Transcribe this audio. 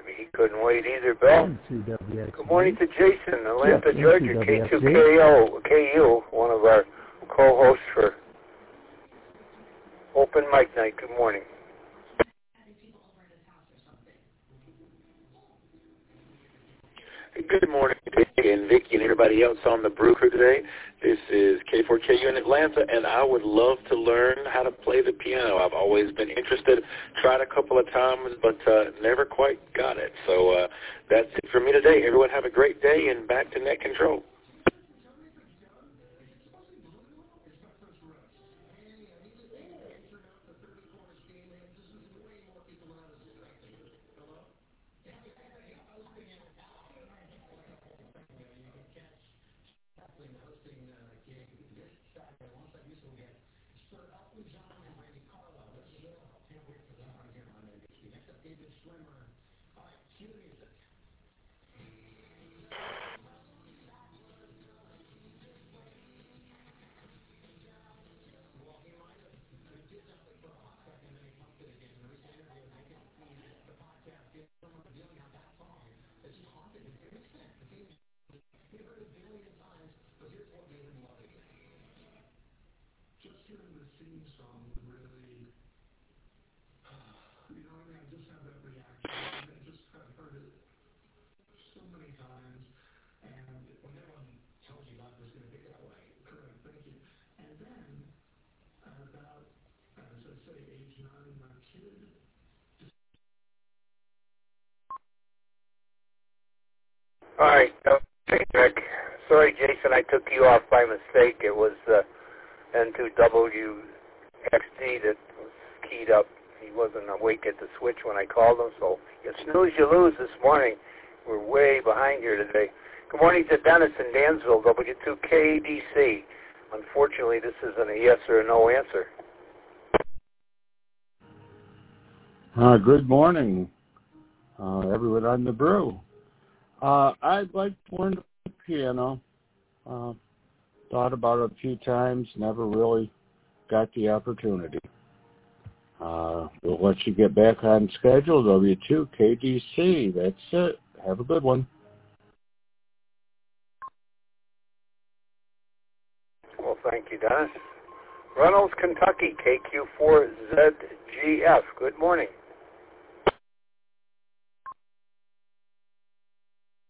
he couldn't wait either, Bill. WXV. Good morning to Jason, Atlanta, Yes, Georgia, K2KU, one of our co-hosts for Open Mic Night. Good morning. Good morning, Dick and Vicky and everybody else on the Brew Crew today. This is K4KU in Atlanta, and I would love to learn how to play the piano. I've always been interested, tried a couple of times, but never quite got it. So that's it for me today. Everyone have a great day, and back to net control. All right. Rick. Sorry, Jason, I took you off by mistake. It was N2WXD that was keyed up. He wasn't awake at the switch when I called him, so you snooze, you lose this morning. We're way behind here today. Good morning to Dennis in Dansville, W2KDC. Unfortunately, this isn't a yes or a no answer. Good morning, everyone on the Brew. I'd like to learn to play the piano. Thought about it a few times, never really got the opportunity. We'll let you get back on schedule, W2KDC. That's it. Have a good one. Well, thank you, Dennis. Reynolds, Kentucky, KQ4ZGF. Good morning.